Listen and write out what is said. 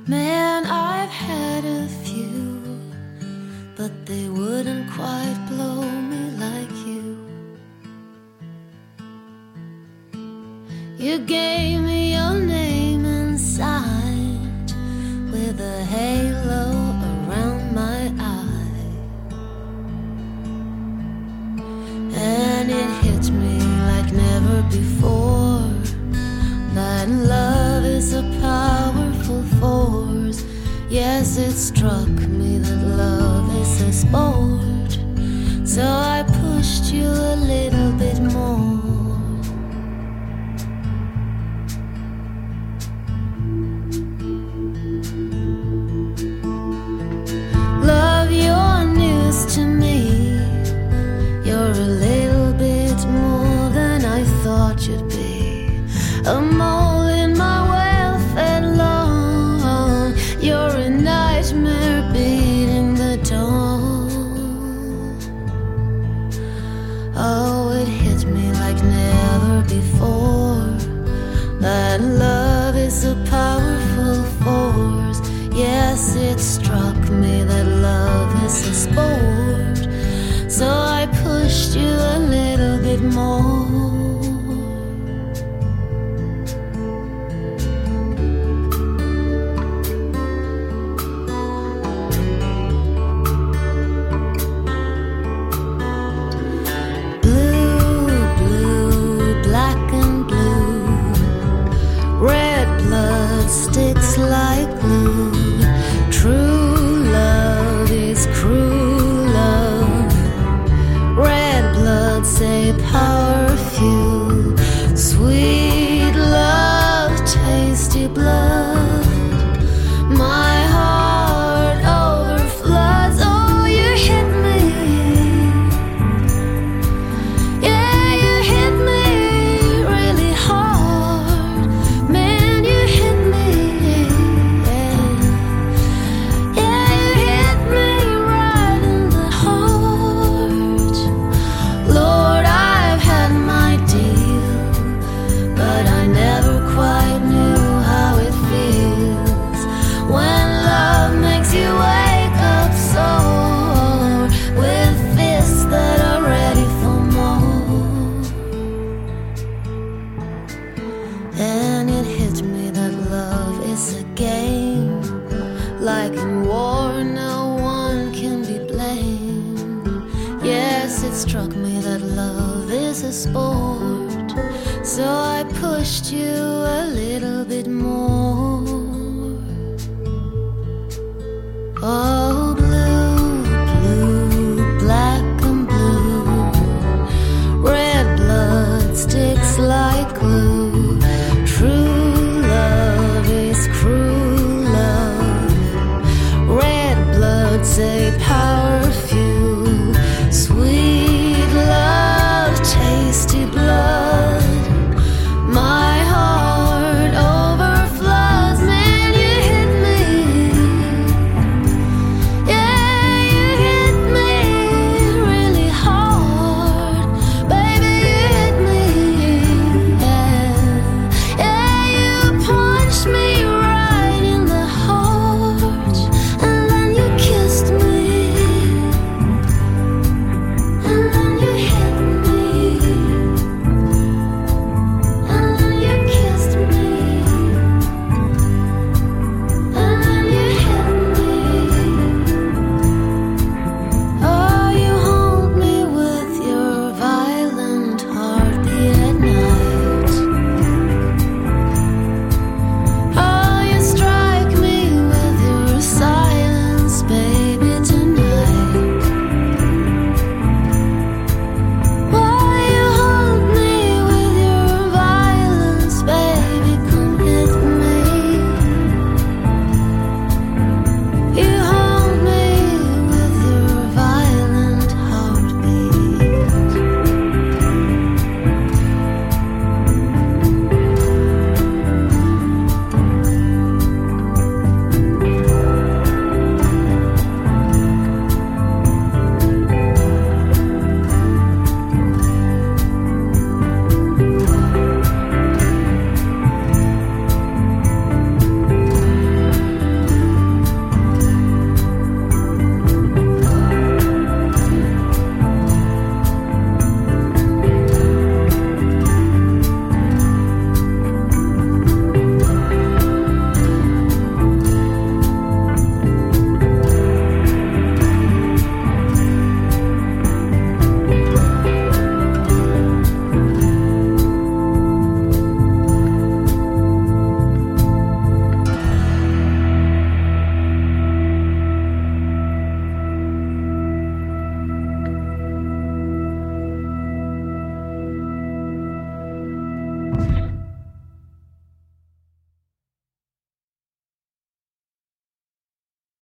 Man, I've had a few, but they wouldn't quite blow me like you. You gave me your name and signed with a halo around my eye, and it hit me like never before that love is a powerful force. Yes, it struck me that love is a sport, so I pushed you a little bit more. Love, you're news to me. You're a little bit more than I thought you'd be. A mole in my well-fed lawn. You're a nightmare beating the dawn. Oh, it hit me like never before that love is a powerful force. Yes, it struck me that love is a sport, so I pushed you a little bit more. Sticks like glue. True love is cruel love. Red blood say power few. Sweet love, tasty blood. My heart overfloods. Oh, you hit me. Yeah, you hit me really hard. Man, you hit me. And it hit me that love is a game. Like in war, no one can be blamed. Yes, it struck me that love is a sport, so I pushed you